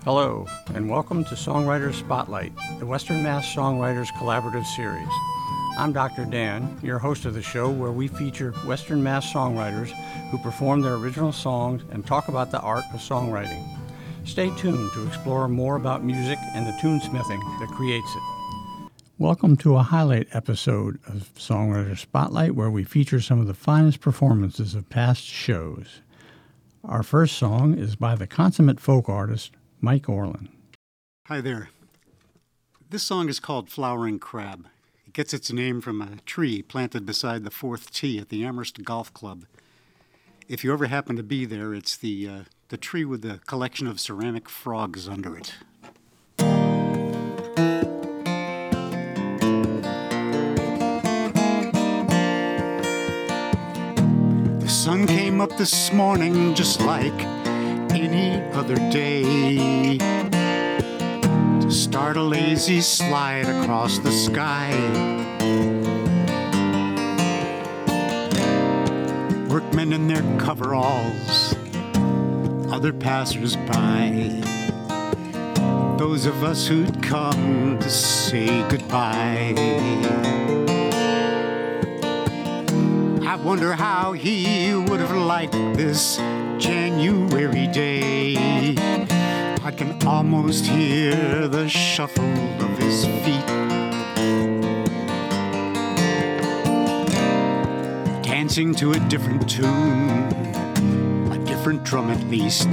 Hello, and welcome to Songwriters Spotlight, the Western Mass Songwriters Collaborative Series. I'm Dr. Dan, your host of the show, where we feature Western Mass songwriters who perform their original songs and talk about the art of songwriting. Stay tuned to explore more about music and the tunesmithing that creates it. Welcome to a highlight episode of Songwriters Spotlight, where we feature some of the finest performances of past shows. Our first song is by the consummate folk artist, Mike Orland. Hi there. This song is called Flowering Crab. It gets its name from a tree planted beside the 4th tee at the Amherst Golf Club. If you ever happen to be there, it's the tree with the collection of ceramic frogs under it. The sun came up this morning just like any other day, to start a lazy slide across the sky. Workmen in their coveralls, other passers-by, those of us who'd come to say goodbye. I wonder how he would have liked this January day. I can almost hear the shuffle of his feet, dancing to a different tune, a different drum at least.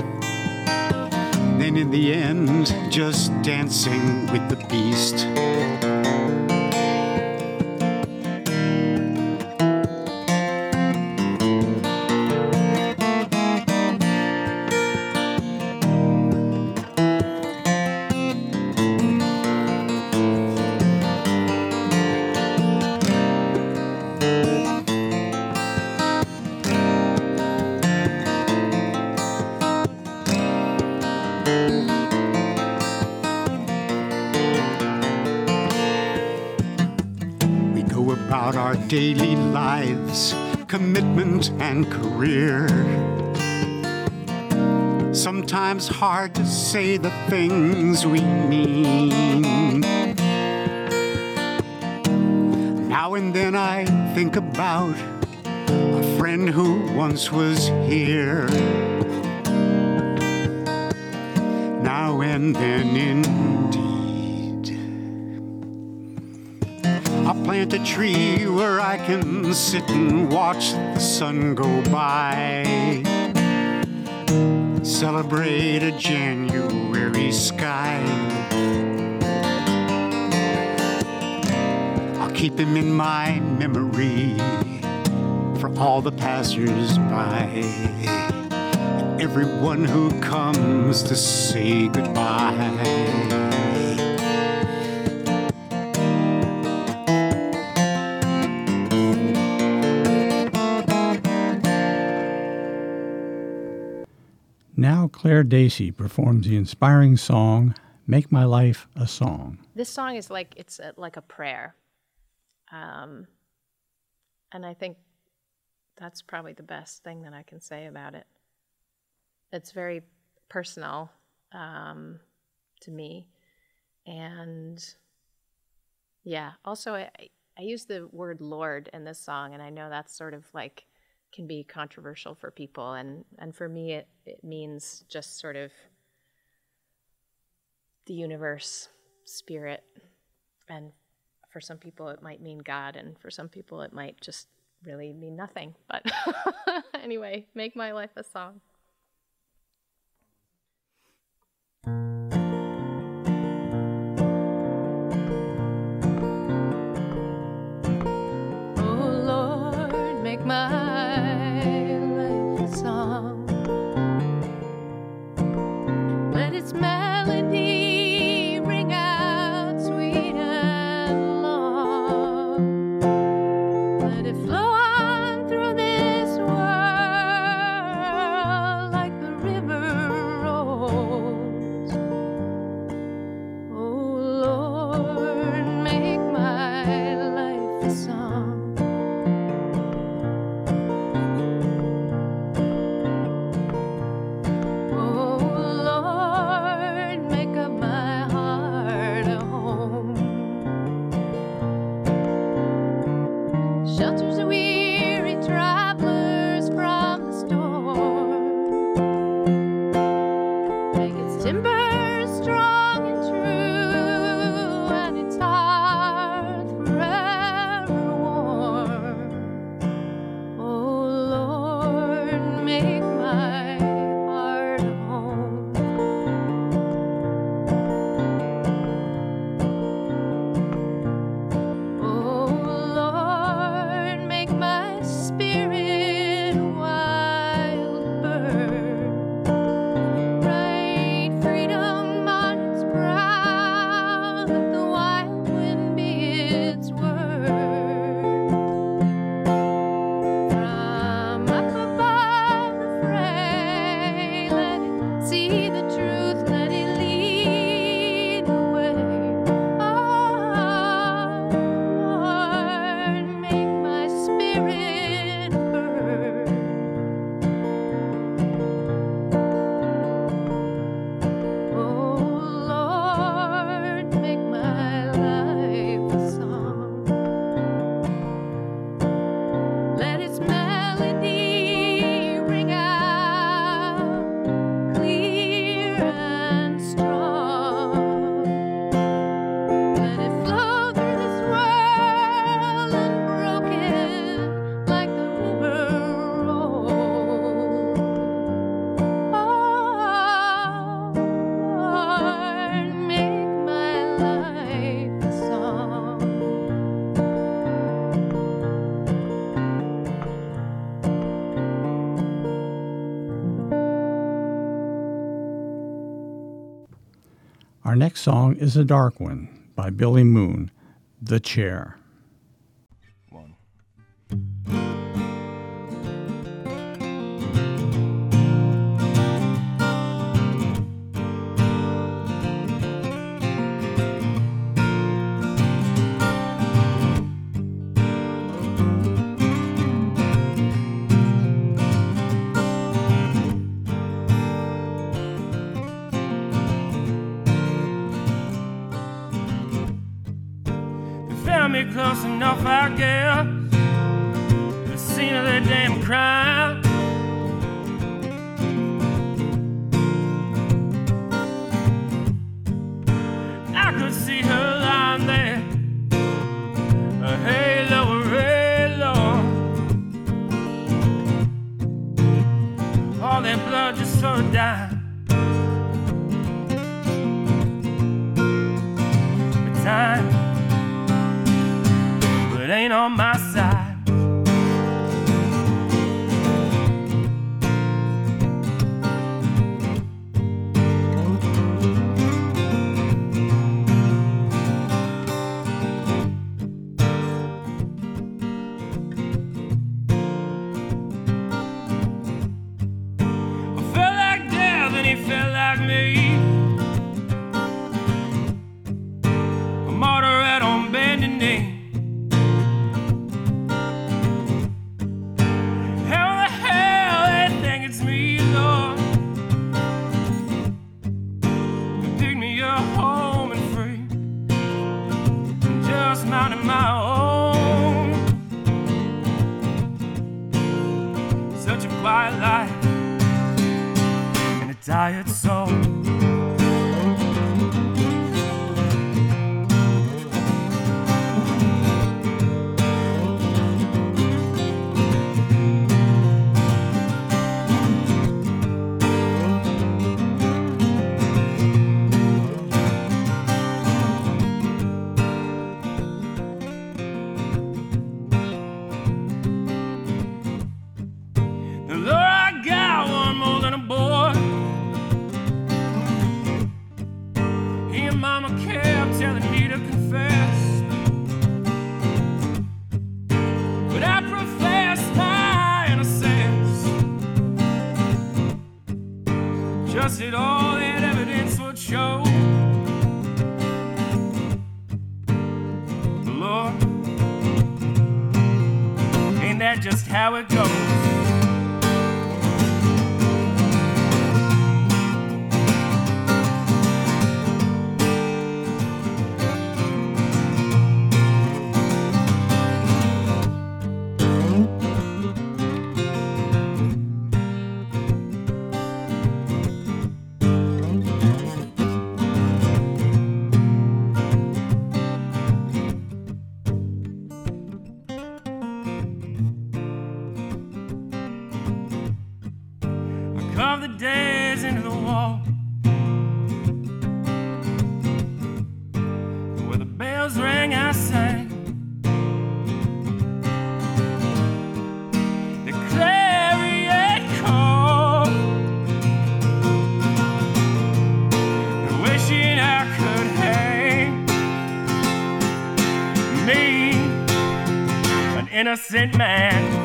Then in the end, just dancing with the beast. About our daily lives, commitment and career. Sometimes hard to say the things we mean. Now and then I think about a friend who once was here. Now and then indeed. I'll plant a tree where I can sit and watch the sun go by. Celebrate a January sky. I'll keep him in my memory for all the passers-by and everyone who comes to say goodbye. Now Claire Dacey performs the inspiring song, Make My Life a Song. This song is like a prayer. And I think that's probably the best thing that I can say about it. It's very personal to me. And yeah, also I use the word Lord in this song, and I know that's sort of like can be controversial for people, and for me it means just sort of the universe, spirit, and for some people it might mean God, and for some people it might just really mean nothing. But anyway, make my life a song. Oh Lord, make my song. Let its melody ring out sweet and long. Let it flow on through this world like the river rolls. Oh Lord, make my life a song. Oh Our next song is A Dark One by Billy Moon, The Chair. One. Close enough, I guess, to the scene of that damn crime. I could see her lying there, a halo, all that blood just for a dime. But time, it ain't on my side. I felt like death and he felt like me. A martyr out on bending knee. Minding my own, such a quiet life and a tired soul. It all that evidence would show. Lord, ain't that just how it goes? Carve the days into the wall, where the bells rang I sang, the clarion call, and wishing I could hang me, an innocent man.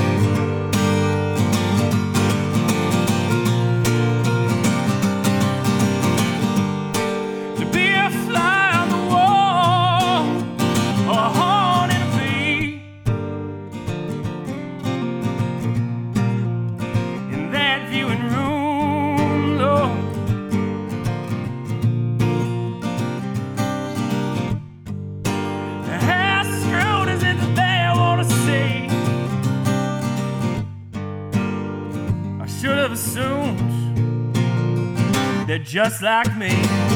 They're just like me.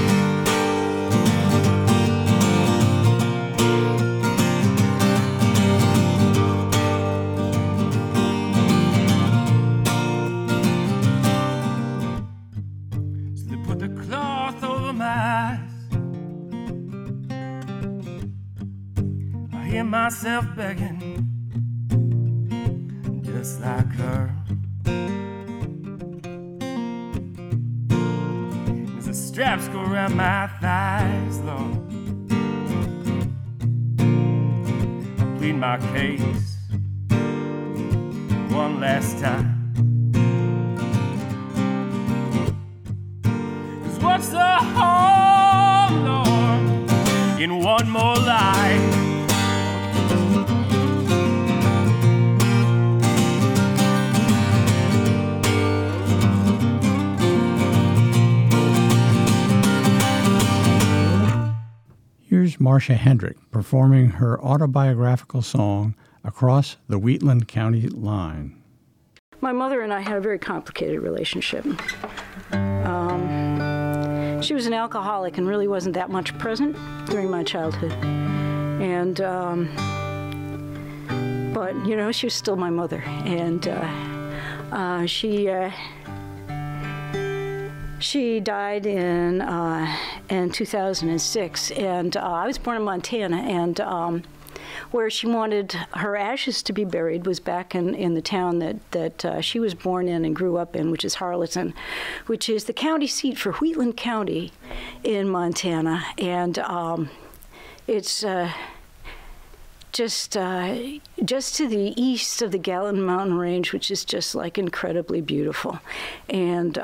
So they put the cloth over my eyes. I hear myself begging, just like her. The straps go around my thighs, Lord. I plead my case one last time. 'Cause what's the harm, Lord, in one more life? Here's Marcia Hendrick performing her autobiographical song, Across the Wheatland County Line. My mother and I had a very complicated relationship. She was an alcoholic and really wasn't that much present during my childhood. And, but, you know, she was still my mother. And she died in 2006. And I was born in Montana, and where she wanted her ashes to be buried was back in the town that she was born in and grew up in, which is Harleton, which is the county seat for Wheatland County in Montana. And it's just to the east of the Gallatin Mountain Range, which is just like incredibly beautiful. And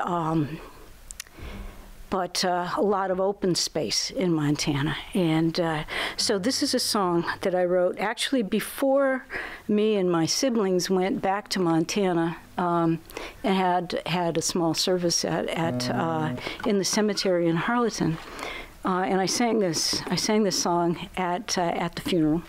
but a lot of open space in Montana. And so this is a song that I wrote actually before me and my siblings went back to Montana and had a small service in the cemetery in Harleton. And I sang this song at the funeral.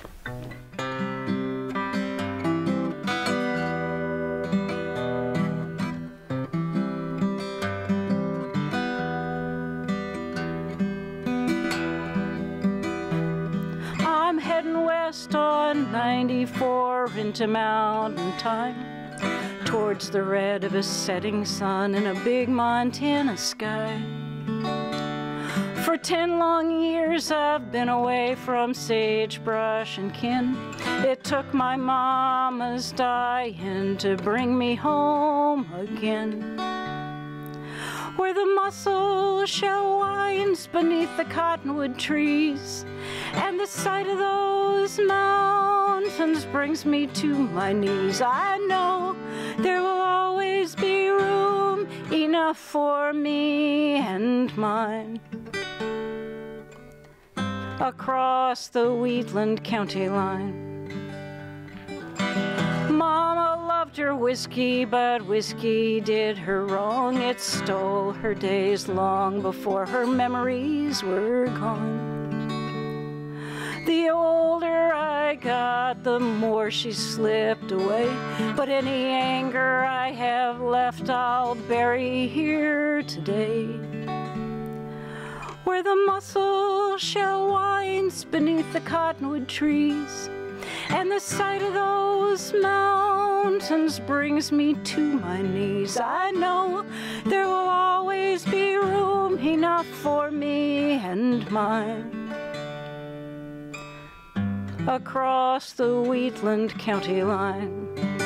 On 94 into mountain time, towards the red of a setting sun in a big Montana sky. For 10 long years I've been away from sagebrush and kin. It took my mama's dying to bring me home again. Where the mussel shell winds beneath the cottonwood trees, and the sight of those mountains brings me to my knees. I know there will always be room enough for me and mine across the Wheatland County line. Mama loved her whiskey, but whiskey did her wrong. It stole her days long before her memories were gone. The older I got, the more she slipped away. But any anger I have left, I'll bury here today. Where the mussel shell winds beneath the cottonwood trees, and the sight of those mountains brings me to my knees. I know there will always be room enough for me and mine across the Wheatland County line.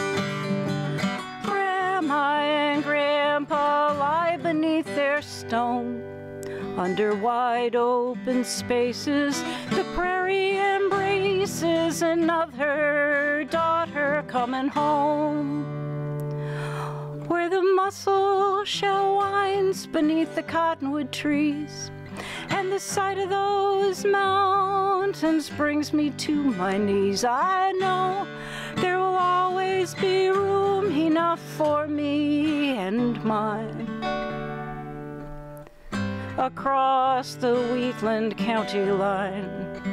Grandma and Grandpa lie beneath their stone. Under wide open spaces, the prairie embraces another daughter coming home. Where the mussel shell winds beneath the cottonwood trees, and the sight of those mountains brings me to my knees. I know there will always be room enough for me and mine across the Wheatland County line.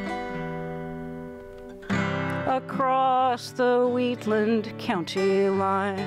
Across the Wheatland County line.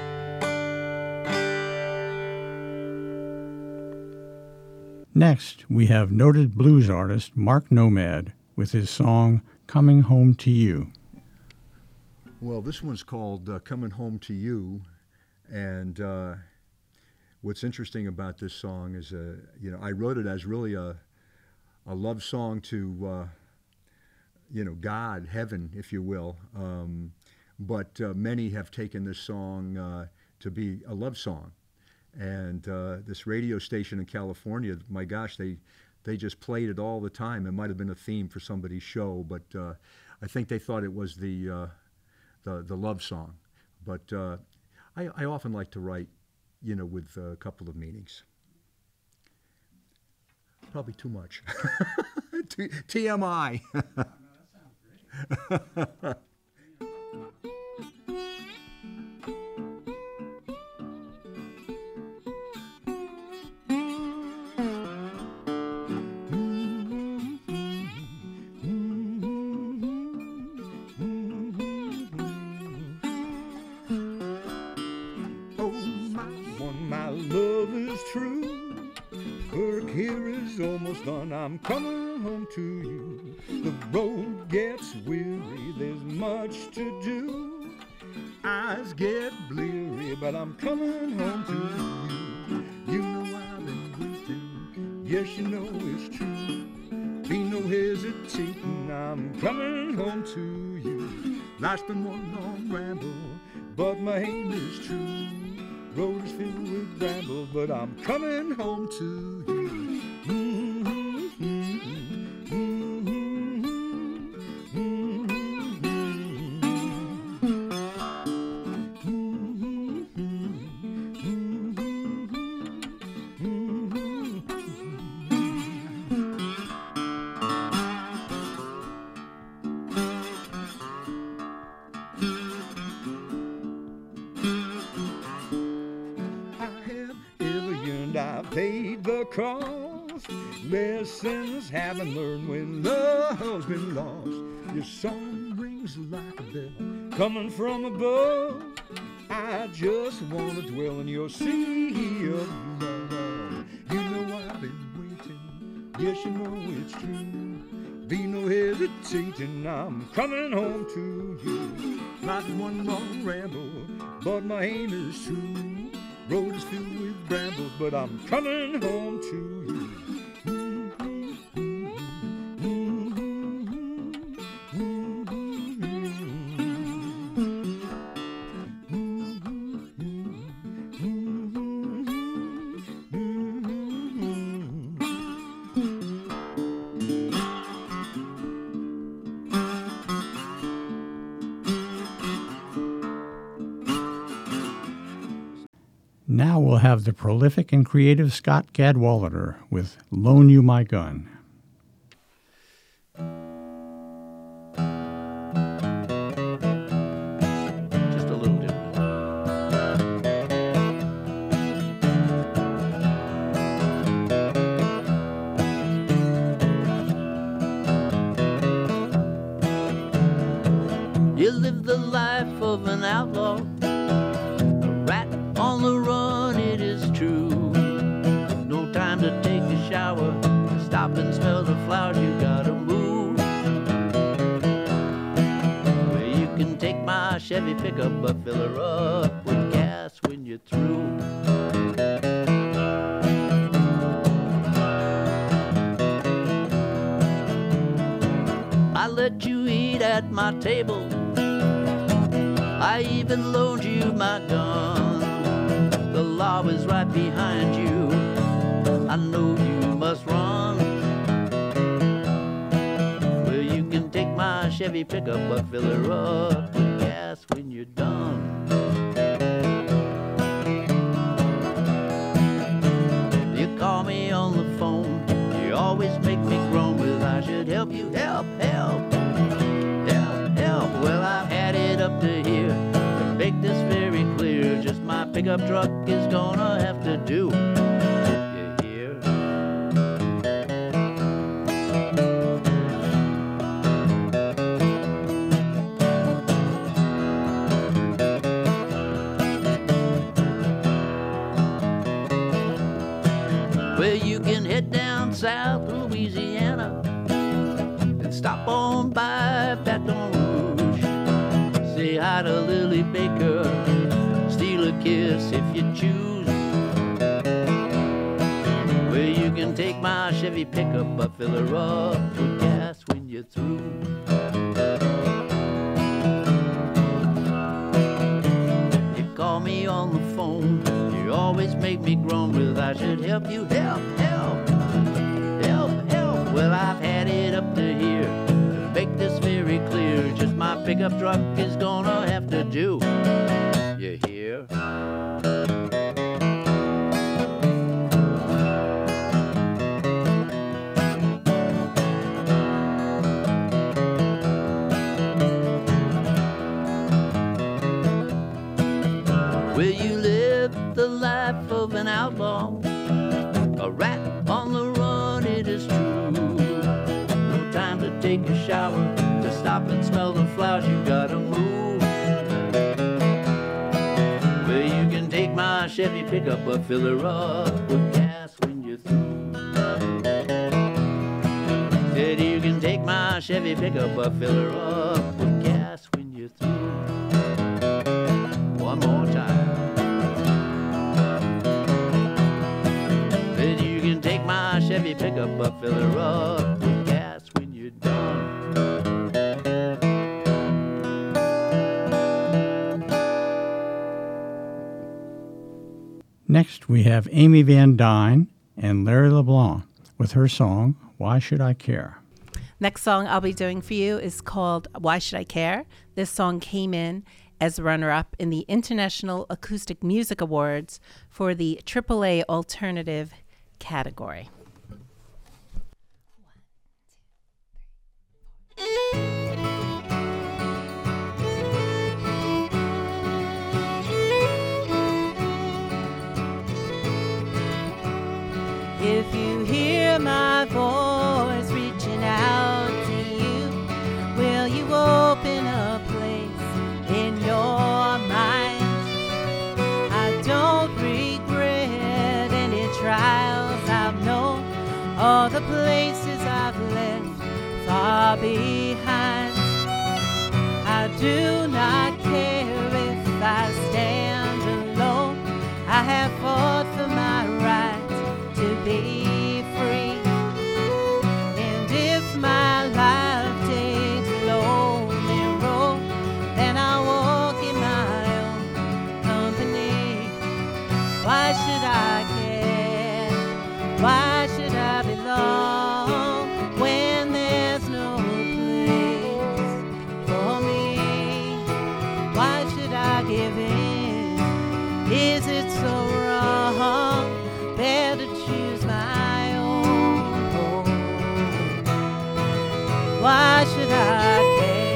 Next, we have noted blues artist Mark Nomad with his song Coming Home to You. Well, this one's called Coming Home to You, and what's interesting about this song is, I wrote it as really a love song to, God, heaven, if you will. But many have taken this song to be a love song. And this radio station in California, my gosh, they just played it all the time. It might have been a theme for somebody's show, but I think they thought it was the love song. But I often like to write, with a couple of meanings. Probably too much. TMI. I'm coming home to you. The road gets weary, there's much to do. Eyes get bleary, but I'm coming home to you. You know I've been waiting, yes, you know it's true. Be no hesitating, I'm coming home to you. Life's been one long ramble, but my aim is true. Road is filled with brambles, but I'm coming home to you. Paid the cost. Lessons haven't learned when love's been lost. Your song rings like a bell coming from above. I just want to dwell in your sea of love. You know I've been waiting, yes, you know it's true. Be no hesitating, I'm coming home to you. Not one long ramble, but my aim is true. Road is filled with brambles, but I'm coming home to you. Now we'll have the prolific and creative Scott Cadwallader with Loan You My Gun. Just a little different. You live the life of an outlaw, on the run, it is true. No time to take a shower, stop and smell the flowers, you gotta move. Well, you can take my Chevy pickup, but fill her up with gas when you're through. I let you eat at my table, I even loaned you my gun. The law is right behind you, I know you must run. Well, you can take my Chevy pickup, but fill her up with gas when you're done. You call me on the phone, you always make me groan with I should help you, help, help, help, help. Well, I've had it up to here, to make this very clear, just my pickup truck is gonna have to do. You hear? Well, you can head down south to Louisiana and stop on by Baton Rouge. Say hi to Lily Baker, steal a kiss if you choose. Well, you can take my Chevy pickup, but fill her up with gas when you're through. You call me on the phone, you always make make me groan with I should help you, help, help, help, help. Well, I've had it up to here. To make this very clear, just my pickup truck is gonna have to do. You hear? Will you live the life of an outlaw? A rat on the run, it is true. No time to take a shower, to stop and smell the flowers, you gotta move. Well, you can take my Chevy pickup, but fill her up with gas when you're through. Said you can take my Chevy pickup, but fill her up with gas when you're through. One more time. Said you can take my Chevy pickup, but fill her up with gas when you're done. Next, we have Amy Van Dyne and Larry LeBlanc with her song, Why Should I Care? Next song I'll be doing for you is called Why Should I Care? This song came in as runner-up in the International Acoustic Music Awards for the AAA Alternative category. If you hear my voice reaching out to you, will you open a place in your mind? I don't regret any trials I've known, or the places I've left far behind. I do not care if I stand alone. I have fought for my right to be free, and if my life takes a lonely road, then I walk in my own company. Why should I care? Why should I belong when there's no place for me? Why should I give in? Is it so wrong? Better choose my own home. Why should I care?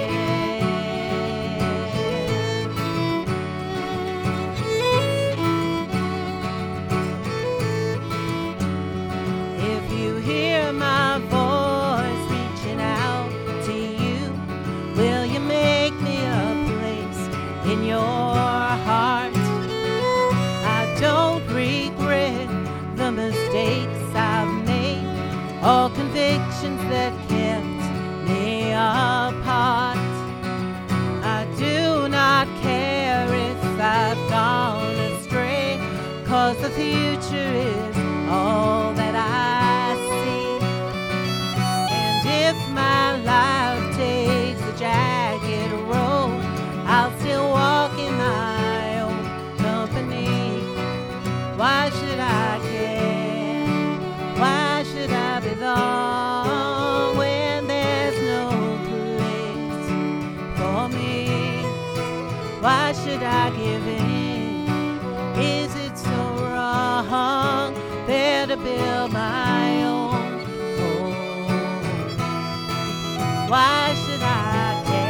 If you hear my voice reaching out to you, will you make me a place in your heart? I don't regret the mistakes I've made, all convictions that kept me apart. I do not care if I've gone astray, 'cause the future is all that I see. And if my life takes a jagged road, I'll still walk in my own company. Why should I care? Why should I belong when there's no place for me? Why should I give in? Is it so wrong? Better build my own home. Why should I care?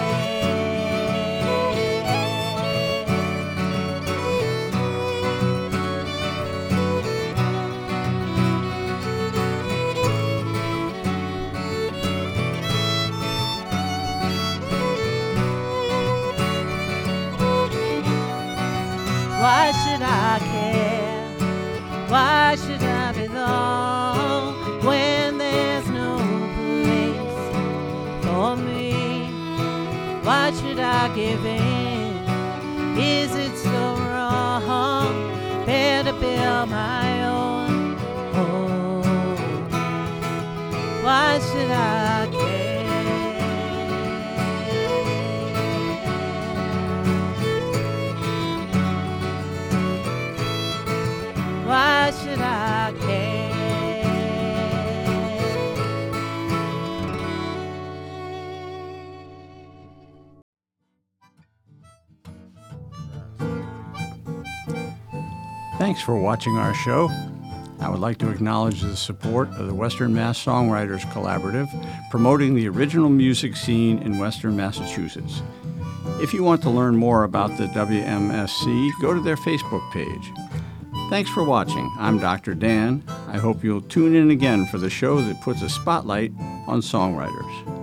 Why should I care? Why should I belong when there's no place for me? Why should I give in? Is it so wrong? Better build my own home. Why should I care? Thanks for watching our show. I would like to acknowledge the support of the Western Mass Songwriters Collaborative, promoting the original music scene in Western Massachusetts. If you want to learn more about the WMSC, go to their Facebook page. Thanks for watching. I'm Dr. Dan. I hope you'll tune in again for the show that puts a spotlight on songwriters.